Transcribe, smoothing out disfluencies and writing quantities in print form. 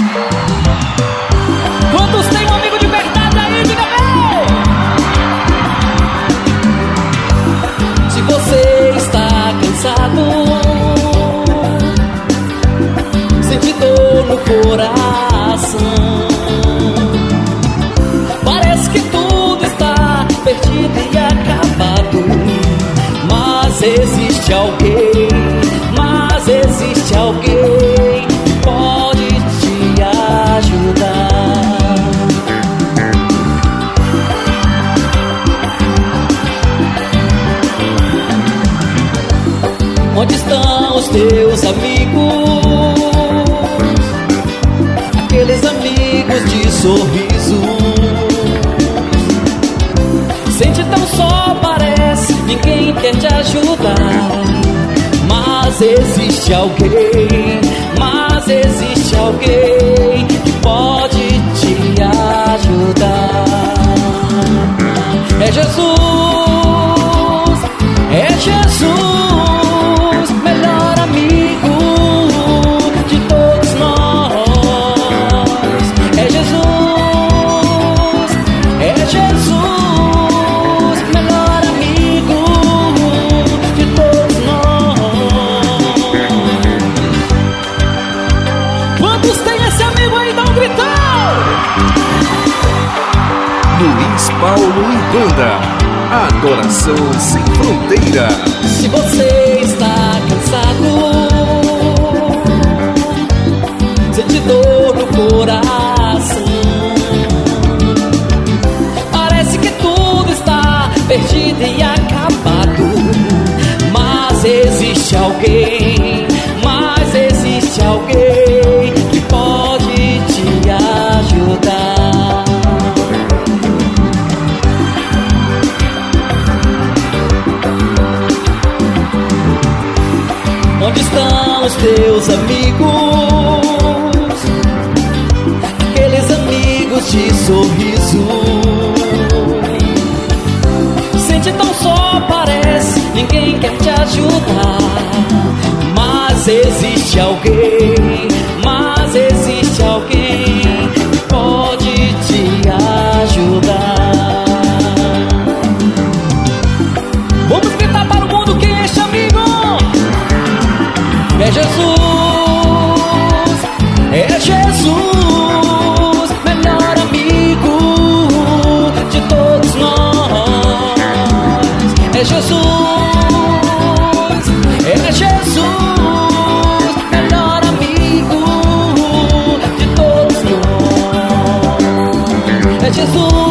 Quantos tem um amigo de verdade aí? Diga bem! Se você está cansado, sente dor no coração, parece que tudo está perdido e acabado, mas existe alguém que pode te ajudar. Onde estão os teus amigos? Aqueles amigos de sorriso. Sente tão só, parece, ninguém quer te ajudar. Mas existe alguém que pode te ajudar. É Jesus, melhor amigo de todos nós. É Jesus, melhor amigo de todos nós. Quantos tem esse amigo aí? Dá um gritão! Luiz Paulo e Banda, adoração sem fronteiras. Se você está cansado, sente dor no coração, parece que tudo está perdido e acabado, mas existe alguém que pode te ajudar. Onde estão os teus amigos? Aqueles amigos de sorriso. Sente tão só, parece, ninguém quer te ajudar. Mas existe alguém que pode te ajudar. Vamos gritar para o mundo quem é esse amigo? É Jesus, melhor amigo de todos nós. É Jesus, melhor amigo de todos nós. É Jesus.